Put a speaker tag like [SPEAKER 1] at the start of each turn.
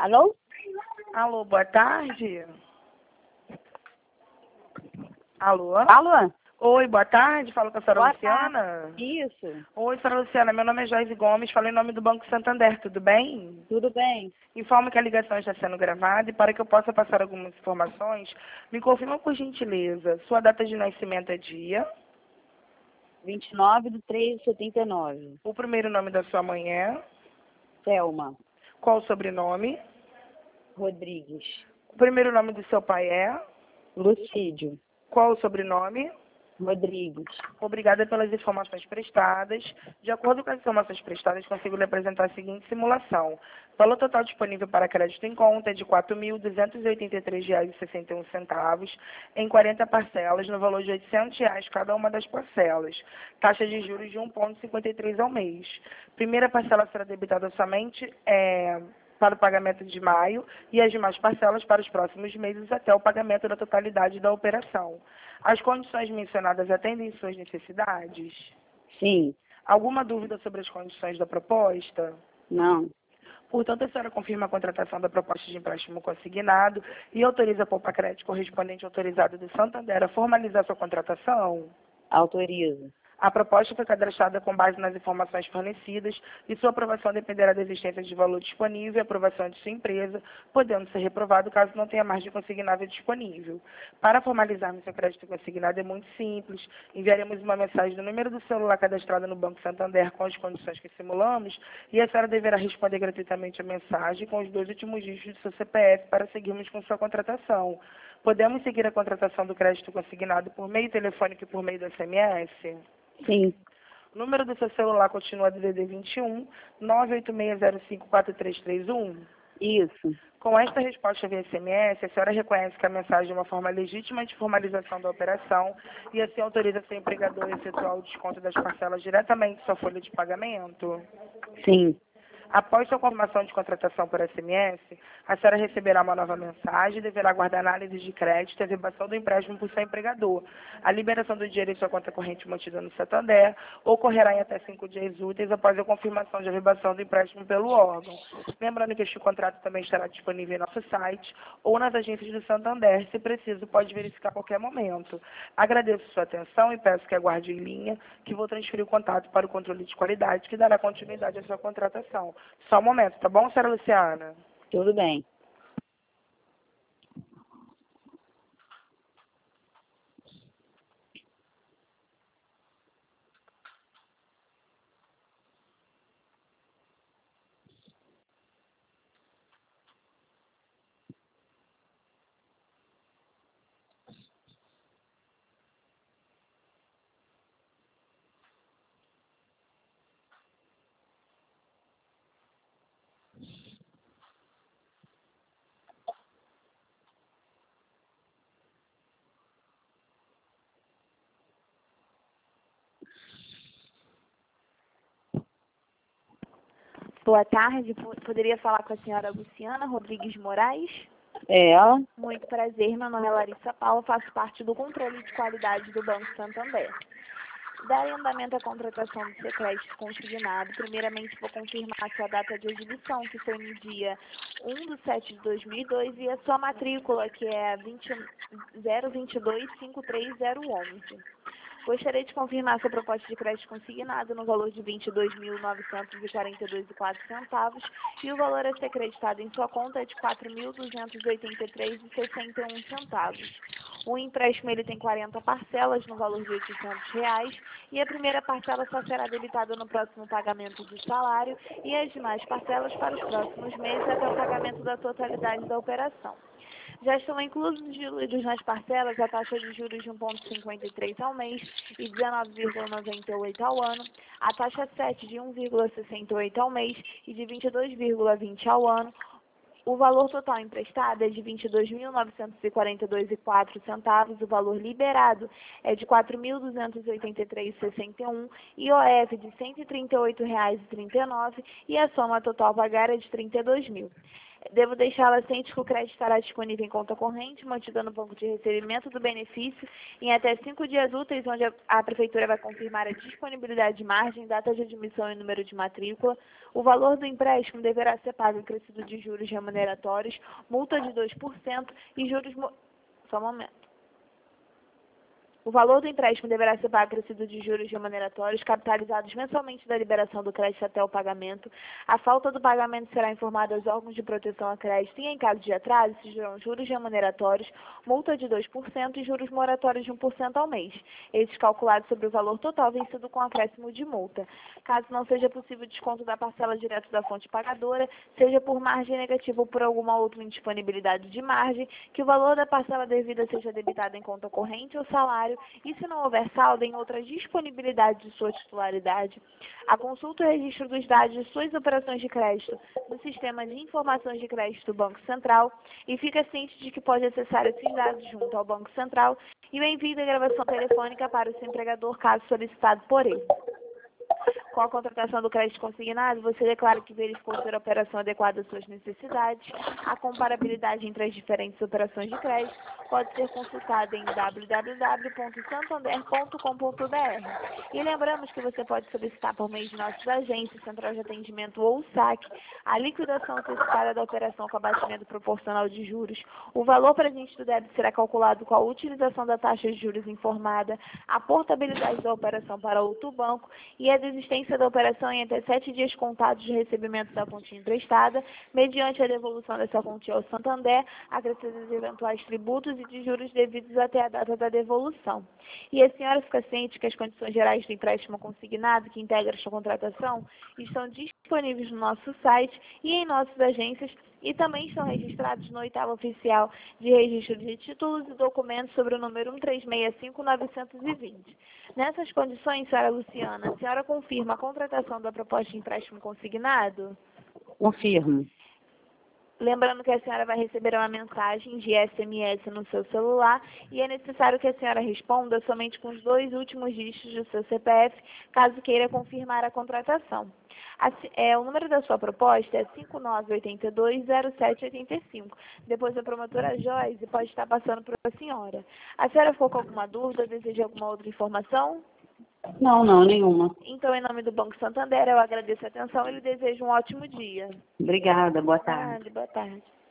[SPEAKER 1] Alô?
[SPEAKER 2] Alô, boa tarde. Alô?
[SPEAKER 1] Alô?
[SPEAKER 2] Oi, boa tarde. Falo com a senhora
[SPEAKER 1] Boa
[SPEAKER 2] Luciana.
[SPEAKER 1] Isso.
[SPEAKER 2] Oi, senhora Luciana. Meu nome é Joyce Gomes. Falo em nome do Banco Santander. Tudo bem?
[SPEAKER 1] Tudo bem?
[SPEAKER 2] Informo que a ligação está sendo gravada e para que eu possa passar algumas informações, me confirma por gentileza. Sua data de nascimento é dia.
[SPEAKER 1] 29/3/79.
[SPEAKER 2] O primeiro nome da sua mãe é.
[SPEAKER 1] Thelma
[SPEAKER 2] Qual o sobrenome?
[SPEAKER 1] Rodrigues.
[SPEAKER 2] O primeiro nome do seu pai é.
[SPEAKER 1] Lucídio
[SPEAKER 2] Qual o sobrenome?
[SPEAKER 1] Rodrigues.
[SPEAKER 2] Obrigada pelas informações prestadas. De acordo com as informações prestadas, consigo lhe apresentar a seguinte simulação. O valor total disponível para crédito em conta é de R$ 4.283,61 em 40 parcelas, no valor de R$ 800 cada uma das parcelas. Taxa de juros de 1,53 ao mês. Primeira parcela será debitada somente para o pagamento de maio e as demais parcelas para os próximos meses até o pagamento da totalidade da operação. As condições mencionadas atendem suas necessidades?
[SPEAKER 1] Sim.
[SPEAKER 2] Alguma dúvida sobre as condições da proposta?
[SPEAKER 1] Não.
[SPEAKER 2] Portanto, a senhora confirma a contratação da proposta de empréstimo consignado e autoriza a Poupa Crédito correspondente autorizado do Santander a formalizar sua contratação?
[SPEAKER 1] Autorizo.
[SPEAKER 2] A proposta foi cadastrada com base nas informações fornecidas e sua aprovação dependerá da existência de valor disponível e aprovação de sua empresa, podendo ser reprovado caso não tenha margem consignável disponível. Para formalizarmos seu crédito consignado é muito simples. Enviaremos uma mensagem no número do celular cadastrado no Banco Santander com as condições que simulamos e a senhora deverá responder gratuitamente a mensagem com os 2 últimos dígitos do seu CPF para seguirmos com sua contratação. Podemos seguir a contratação do crédito consignado por meio telefônico e por meio do SMS?
[SPEAKER 1] Sim.
[SPEAKER 2] O número do seu celular continua DDD 21 986054331.
[SPEAKER 1] Isso.
[SPEAKER 2] Com esta resposta via SMS, a senhora reconhece que a mensagem é uma forma legítima de formalização da operação e assim autoriza seu empregador a efetuar o desconto das parcelas diretamente em sua folha de pagamento?
[SPEAKER 1] Sim.
[SPEAKER 2] Após sua confirmação de contratação por SMS, a senhora receberá uma nova mensagem e deverá aguardar análise de crédito e a verbação do empréstimo por seu empregador. A liberação do dinheiro em sua conta corrente mantida no Santander ocorrerá em até 5 dias úteis após a confirmação de verbação do empréstimo pelo órgão. Lembrando que este contrato também estará disponível em nosso site ou nas agências do Santander. Se preciso, pode verificar a qualquer momento. Agradeço sua atenção e peço que aguarde em linha, que vou transferir o contato para o controle de qualidade, que dará continuidade à sua contratação. Só um momento, tá bom, senhora Luciana?
[SPEAKER 1] Tudo bem.
[SPEAKER 3] Boa tarde, poderia falar com a senhora Luciana Rodrigues Moraes?
[SPEAKER 1] É ela?
[SPEAKER 3] Muito prazer, meu nome é Larissa Paula, faço parte do controle de qualidade do Banco Santander. Darem andamento à contratação do seu crédito consignado, primeiramente vou confirmar a sua data de exibição, que foi no dia 1/7/2002, e a sua matrícula, que é a 022-53011. Gostaria de confirmar sua proposta de crédito consignado no valor de R$ 22.942,04 e o valor a ser acreditado em sua conta é de R$ 4.283,61. O empréstimo ele tem 40 parcelas no valor de R$ 800 e a primeira parcela só será debitada no próximo pagamento do salário e as demais parcelas para os próximos meses até o pagamento da totalidade da operação. Já estão incluídos nas parcelas a taxa de juros de 1,53 ao mês e 19,98 ao ano, a taxa 7 de 1,68 ao mês e de 22,20 ao ano. O valor total emprestado é de R$ 22.942,04, o valor liberado é de R$ 4.283,61, IOF de R$ 138,39 e a soma total a pagar é de R$ 32.000. Devo deixá-la ciente que o crédito estará disponível em conta corrente, mantida no banco de recebimento do benefício em até 5 dias úteis, onde a Prefeitura vai confirmar a disponibilidade de margem, data de admissão e número de matrícula. O valor do empréstimo deverá ser pago acrescido de juros remuneratórios, multa de 2% e juros... Só um momento. O valor do empréstimo deverá ser pago acrescido de juros remuneratórios, capitalizados mensalmente da liberação do crédito até o pagamento. A falta do pagamento será informada aos órgãos de proteção a crédito e, em caso de atraso, se gerarão juros remuneratórios, multa de 2% e juros moratórios de 1% ao mês. Esses calculados sobre o valor total vencido com acréscimo de multa. Caso não seja possível desconto da parcela direto da fonte pagadora, seja por margem negativa ou por alguma outra indisponibilidade de margem, que o valor da parcela devida seja debitado em conta corrente ou salário, e se não houver saldo em outra disponibilidade de sua titularidade, a consulta e o registro dos dados de suas operações de crédito no Sistema de Informações de Crédito do Banco Central e fica ciente de que pode acessar esses dados junto ao Banco Central e o envio da gravação telefônica para o seu empregador, caso solicitado por ele. Com a contratação do crédito consignado, você declara que verificou ser a operação adequada às suas necessidades. A comparabilidade entre as diferentes operações de crédito pode ser consultada em www.santander.com.br. E lembramos que você pode solicitar por meio de nossas agências, Central de Atendimento ou SAC, a liquidação antecipada da operação com abatimento proporcional de juros. O valor presente do débito será calculado com a utilização da taxa de juros informada, a portabilidade da operação para outro banco e a desistência da operação em até 7 dias contados de recebimento da quantia emprestada, mediante a devolução dessa quantia ao Santander, acrescidos eventuais tributos e de juros devidos até a data da devolução. E a senhora fica ciente que as condições gerais do empréstimo consignado, que integra esta contratação, estão disponíveis no nosso site e em nossas agências, e também estão registrados no 8º Oficial de Registro de Títulos e Documentos sobre o número 1365920. Nessas condições, senhora Luciana, a senhora confirma a contratação da proposta de empréstimo consignado?
[SPEAKER 1] Confirmo.
[SPEAKER 3] Lembrando que a senhora vai receber uma mensagem de SMS no seu celular e é necessário que a senhora responda somente com os 2 últimos dígitos do seu CPF, caso queira confirmar a contratação. O número da sua proposta é 59820785. Depois a promotora Joyce pode estar passando para a senhora. A senhora ficou com alguma dúvida, deseja alguma outra informação?
[SPEAKER 1] Não, não, nenhuma.
[SPEAKER 3] Então, em nome do Banco Santander, eu agradeço a atenção e lhe desejo um ótimo dia.
[SPEAKER 1] Obrigada, boa tarde.
[SPEAKER 3] Boa tarde.